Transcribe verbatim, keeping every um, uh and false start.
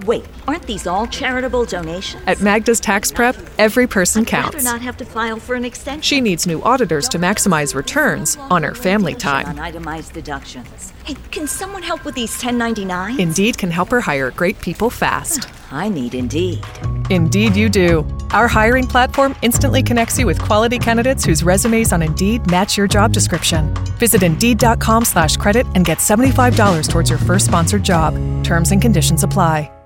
Wait, aren't these all charitable donations? At Magda's Tax Prep, every person I'd rather counts. not have to file for an extension. She needs new auditors to maximize returns on her family On time. itemized deductions. Hey, can someone help with these ten ninety-nines? Indeed can help her hire great people fast. I need Indeed. Indeed you do. Our hiring platform instantly connects you with quality candidates whose resumes on Indeed match your job description. Visit Indeed.com slash credit and get seventy-five dollars towards your first sponsored job. Terms and conditions apply.